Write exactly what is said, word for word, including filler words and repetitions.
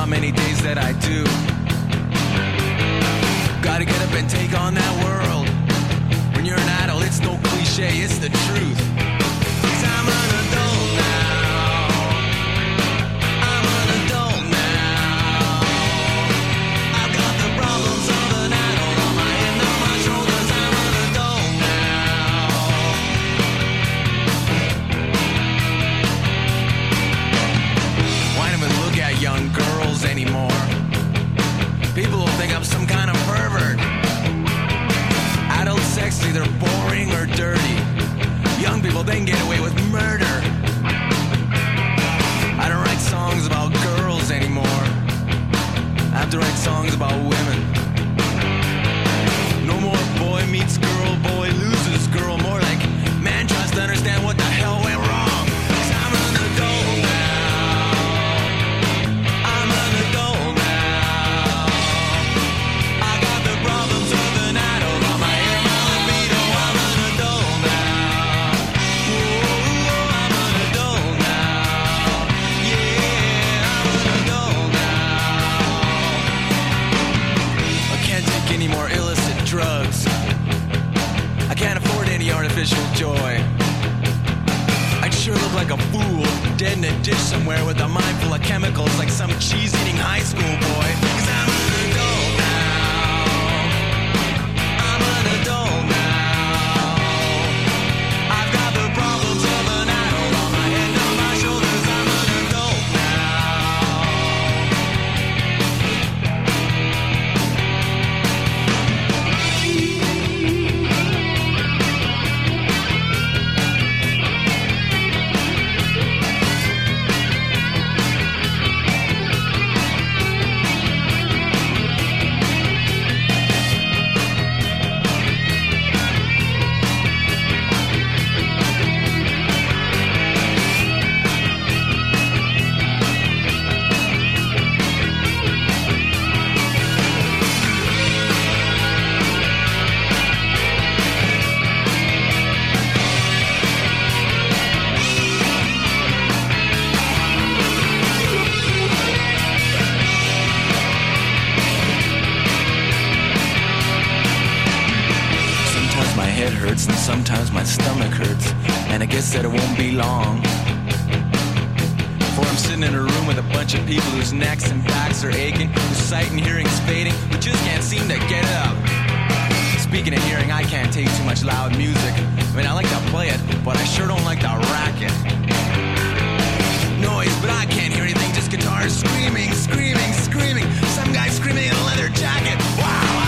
not many days that I do. Gotta get up and take on that world. When you're an adult, it's no cliche, it's the truth. 'Cause I'm an adult now. I'm an adult now. I've got the problems of an adult on my head, on my shoulders. I'm an adult now. Why don't we look at young girls anymore? People will think I'm some kind of pervert. Adult sex, either boring or dirty. Young people, they can get away with murder. I don't write songs about girls anymore. I have to write songs about women. No more boy meets girl, boy loses girl. More like man tries to understand what the hell went wrong. 'Cause I'm an adult now. I'm an adult now. I got the problems of an adult on my head, my libido. I'm an adult now. Whoa, I'm an adult now. Yeah, I'm an adult now. I can't take any more illicit drugs. I can't afford any artificial joy. I'd sure look like a fool, dead in a dish somewhere with a mind full of chemicals, like some cheese-eating high school boy. 'Cause I'm an adult now. I'm an adult now. I've got the problems of an adult on my head, on my shoulders. I'm an adult now. Sometimes my head hurts and sometimes my stomach hurts, and I guess that it won't be long before I'm sitting in a room with a bunch of people whose necks and backs are aching, whose sight and hearing's fading, who just can't seem to get it up. Speaking of hearing, I can't take too much loud music. I mean, I like to play it, but I sure don't like the racket. Noise, but I can't hear anything, just guitars screaming, screaming, screaming. Some guy screaming in a leather jacket. Wow!